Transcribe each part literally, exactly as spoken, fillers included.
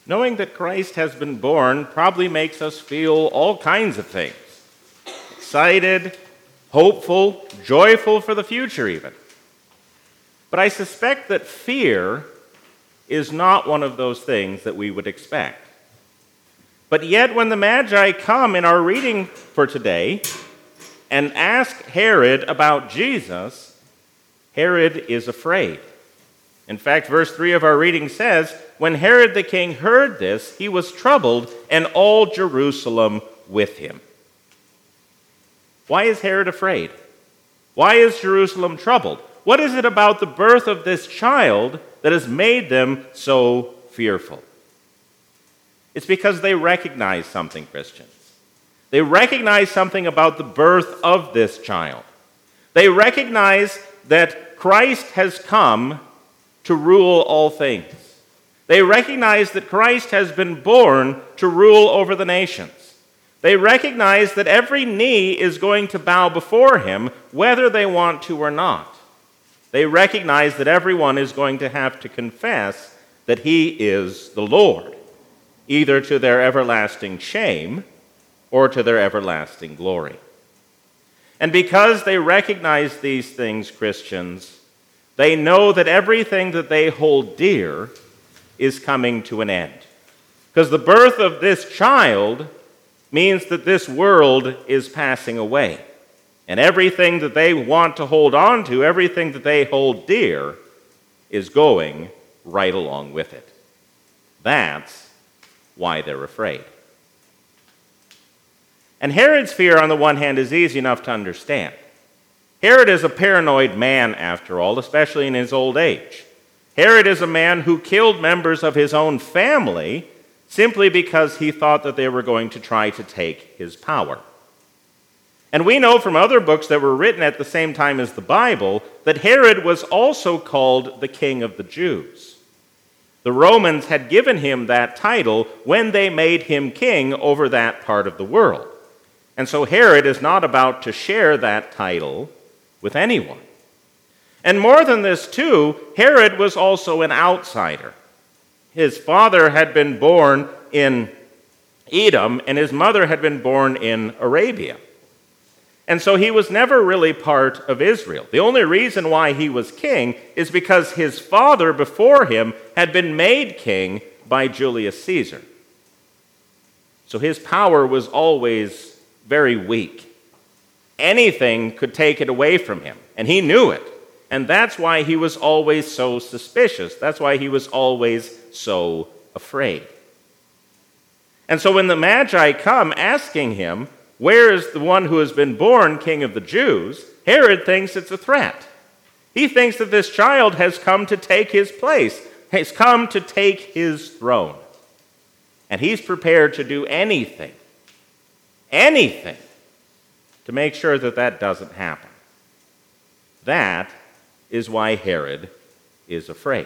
knowing that Christ has been born probably makes us feel all kinds of things. Excited, hopeful, joyful for the future even. But I suspect that fear is not one of those things that we would expect. But yet when the Magi come in our reading for today and ask Herod about Jesus, Herod is afraid. In fact, verse three of our reading says, "When Herod the king heard this, he was troubled, and all Jerusalem with him." Why is Herod afraid? Why is Jerusalem troubled? What is it about the birth of this child that has made them so fearful? It's because they recognize something, Christians. They recognize something about the birth of this child. They recognize that Christ has come to rule all things. They recognize that Christ has been born to rule over the nations. They recognize that every knee is going to bow before him, whether they want to or not. They recognize that everyone is going to have to confess that he is the Lord, either to their everlasting shame or to their everlasting glory. And because they recognize these things, Christians, they know that everything that they hold dear is coming to an end. Because the birth of this child means that this world is passing away. And everything that they want to hold on to, everything that they hold dear, is going right along with it. That's why they're afraid. And Herod's fear, on the one hand, is easy enough to understand. Herod is a paranoid man, after all, especially in his old age. Herod is a man who killed members of his own family simply because he thought that they were going to try to take his power. And we know from other books that were written at the same time as the Bible that Herod was also called the King of the Jews. The Romans had given him that title when they made him king over that part of the world. And so Herod is not about to share that title with anyone. And more than this, too, Herod was also an outsider. His father had been born in Edom, and his mother had been born in Arabia. And so he was never really part of Israel. The only reason why he was king is because his father before him had been made king by Julius Caesar. So his power was always very weak. Anything could take it away from him, and he knew it. And that's why he was always so suspicious. That's why he was always so afraid. And so when the Magi come asking him, "Where is the one who has been born King of the Jews?" Herod thinks it's a threat. He thinks that this child has come to take his place, has come to take his throne. And he's prepared to do anything, anything, to make sure that that doesn't happen. That is why Herod is afraid.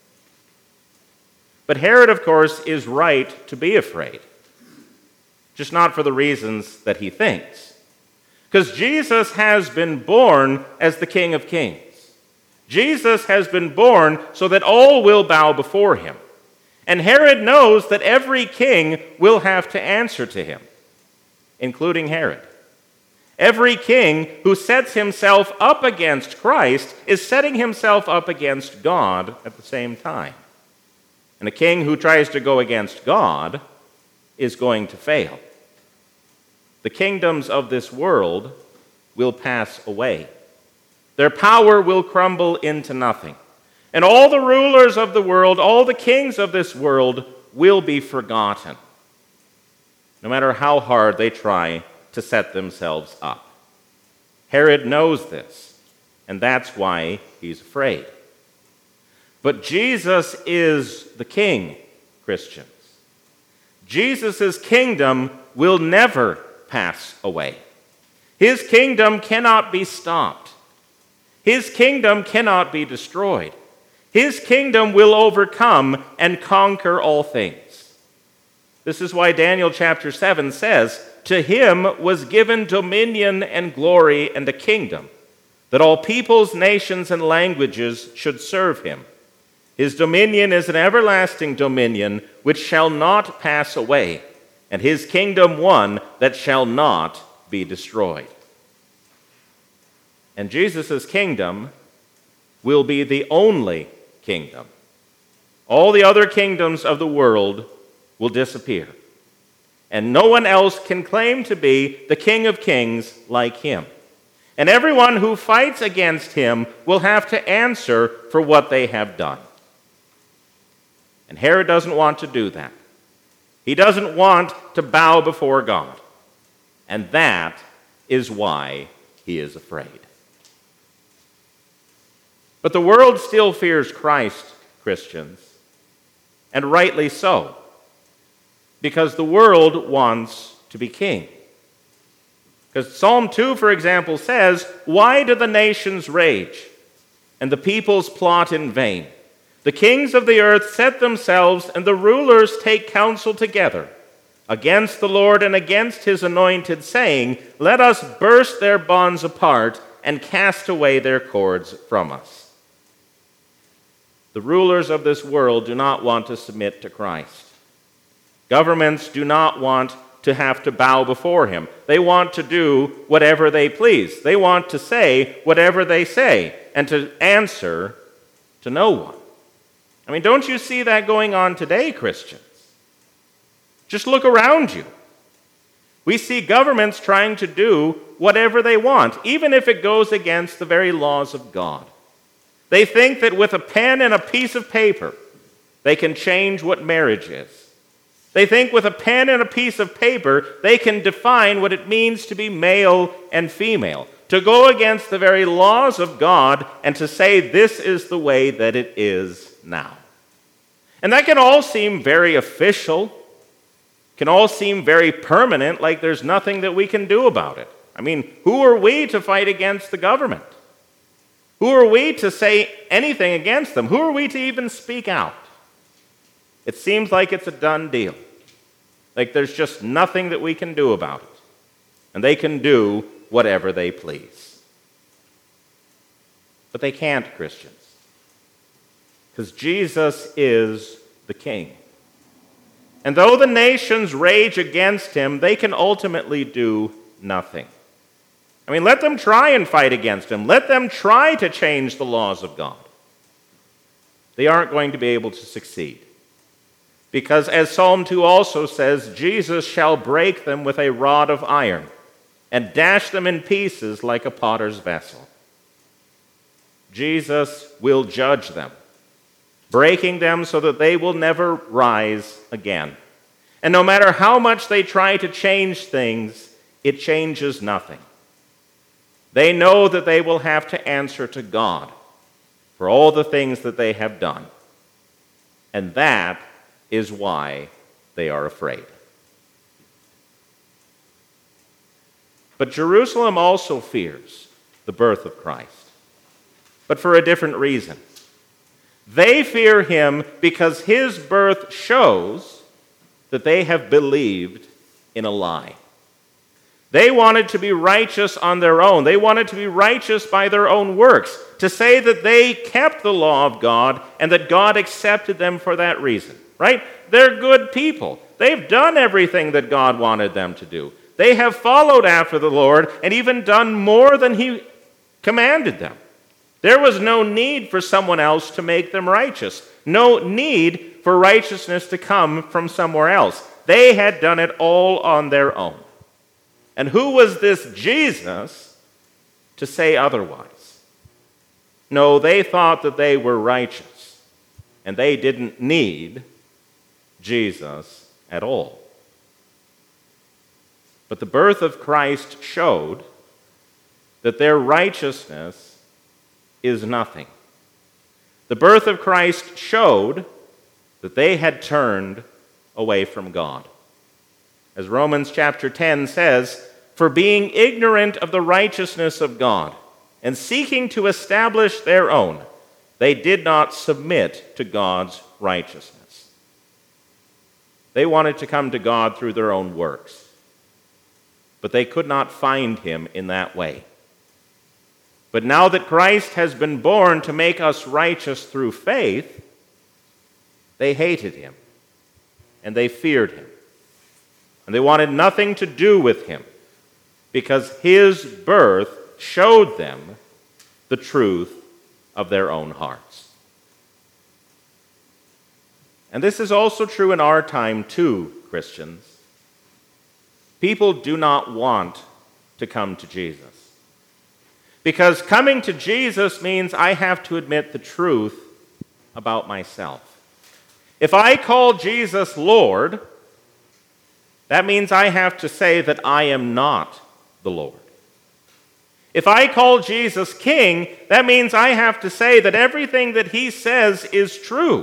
But Herod, of course, is right to be afraid, just not for the reasons that he thinks. Because Jesus has been born as the King of Kings. Jesus has been born so that all will bow before him. And Herod knows that every king will have to answer to him, including Herod. Every king who sets himself up against Christ is setting himself up against God at the same time. And a king who tries to go against God is going to fail. The kingdoms of this world will pass away. Their power will crumble into nothing. And all the rulers of the world, all the kings of this world will be forgotten, no matter how hard they try to set themselves up. Herod knows this, and that's why he's afraid. But Jesus is the king, Christians. Jesus' kingdom will never pass away. His kingdom cannot be stopped. His kingdom cannot be destroyed. His kingdom will overcome and conquer all things. This is why Daniel chapter seven says, "To him was given dominion and glory and a kingdom, that all peoples, nations, and languages should serve him. His dominion is an everlasting dominion which shall not pass away, and his kingdom one that shall not be destroyed. And Jesus' kingdom will be the only kingdom. All the other kingdoms of the world will disappear, and no one else can claim to be the King of Kings like him. And everyone who fights against him will have to answer for what they have done. And Herod doesn't want to do that. He doesn't want to bow before God. And that is why he is afraid. But the world still fears Christ, Christians, and rightly so, because the world wants to be king. Because Psalm two, for example, says, "Why do the nations rage, and the peoples plot in vain? The kings of the earth set themselves, and the rulers take counsel together against the Lord and against his anointed, saying, Let us burst their bonds apart and cast away their cords from us." The rulers of this world do not want to submit to Christ. Governments do not want to have to bow before him. They want to do whatever they please. They want to say whatever they say and to answer to no one. I mean, don't you see that going on today, Christians? Just look around you. We see governments trying to do whatever they want, even if it goes against the very laws of God. They think that with a pen and a piece of paper, they can change what marriage is. They think with a pen and a piece of paper, they can define what it means to be male and female, to go against the very laws of God and to say this is the way that it is now. And that can all seem very official, can all seem very permanent, like there's nothing that we can do about it. I mean, who are we to fight against the government? Who are we to say anything against them? Who are we to even speak out? It seems like it's a done deal. Like there's just nothing that we can do about it. And they can do whatever they please. But they can't, Christians. Because Jesus is the King. And though the nations rage against him, they can ultimately do nothing. I mean, let them try and fight against him. Let them try to change the laws of God. They aren't going to be able to succeed. Because as Psalm two also says, Jesus shall break them with a rod of iron and dash them in pieces like a potter's vessel. Jesus will judge them, breaking them so that they will never rise again. And no matter how much they try to change things, it changes nothing. They know that they will have to answer to God for all the things that they have done. And that is why they are afraid. But Jerusalem also fears the birth of Christ, but for a different reason. They fear him because his birth shows that they have believed in a lie. They wanted to be righteous on their own. They wanted to be righteous by their own works, to say that they kept the law of God and that God accepted them for that reason, right? They're good people. They've done everything that God wanted them to do. They have followed after the Lord and even done more than he commanded them. There was no need for someone else to make them righteous. No need for righteousness to come from somewhere else. They had done it all on their own. And who was this Jesus to say otherwise? No, they thought that they were righteous, and they didn't need Jesus at all. But the birth of Christ showed that their righteousness is nothing. The birth of Christ showed that they had turned away from God. As Romans chapter ten says, "For being ignorant of the righteousness of God and seeking to establish their own, they did not submit to God's righteousness." They wanted to come to God through their own works, but they could not find him in that way. But now that Christ has been born to make us righteous through faith, They hated him, and they feared him, and they wanted nothing to do with him, because his birth showed them the truth of their own hearts. And this is also true in our time too, Christians. People do not want to come to Jesus. Because coming to Jesus means I have to admit the truth about myself. If I call Jesus Lord, that means I have to say that I am not the Lord. If I call Jesus King, that means I have to say that everything that he says is true.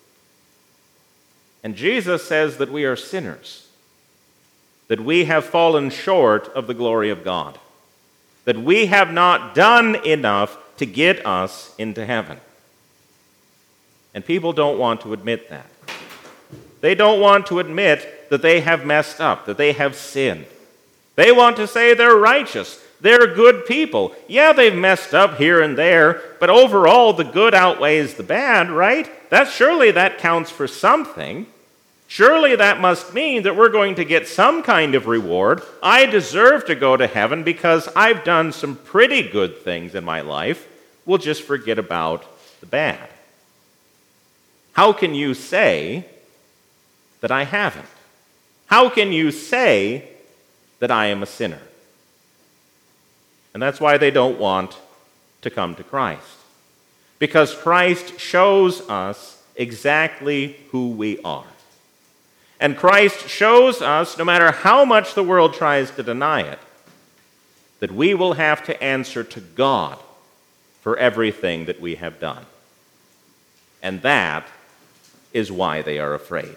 And Jesus says that we are sinners, that we have fallen short of the glory of God, that we have not done enough to get us into heaven. And people don't want to admit that. They don't want to admit that they have messed up, that they have sinned. They want to say they're righteous, they're good people. Yeah, they've messed up here and there, but overall the good outweighs the bad, right? That surely that counts for something. Surely that must mean that we're going to get some kind of reward. I deserve to go to heaven because I've done some pretty good things in my life. We'll just forget about the bad. How can you say that I haven't? How can you say that I am a sinner? And that's why they don't want to come to Christ. Because Christ shows us exactly who we are. And Christ shows us, no matter how much the world tries to deny it, that we will have to answer to God for everything that we have done. And that is why they are afraid.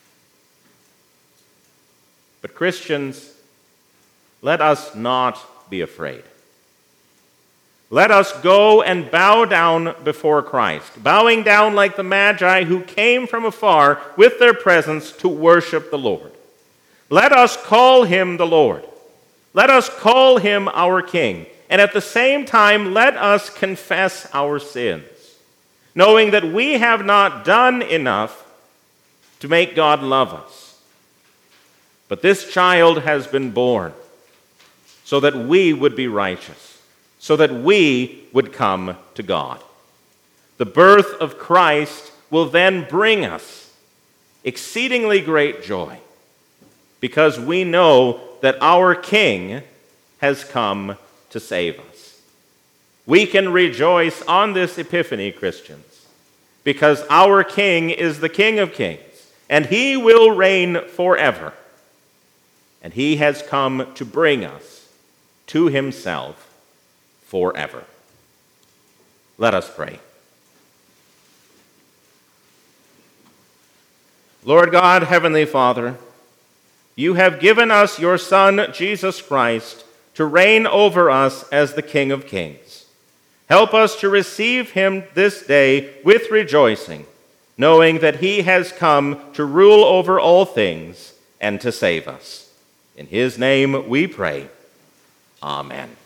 But Christians, let us not be afraid. Let us go and bow down before Christ, bowing down like the Magi who came from afar with their presents to worship the Lord. Let us call him the Lord. Let us call him our King. And at the same time, let us confess our sins, knowing that we have not done enough to make God love us. But this child has been born so that we would be righteous, so that we would come to God. The birth of Christ will then bring us exceedingly great joy, because we know that our King has come to save us. We can rejoice on this Epiphany, Christians, because our King is the King of Kings, and he will reign forever. And he has come to bring us to himself forever. Let us pray. Lord God, Heavenly Father, you have given us your Son, Jesus Christ, to reign over us as the King of Kings. Help us to receive him this day with rejoicing, knowing that he has come to rule over all things and to save us. In his name we pray. Amen.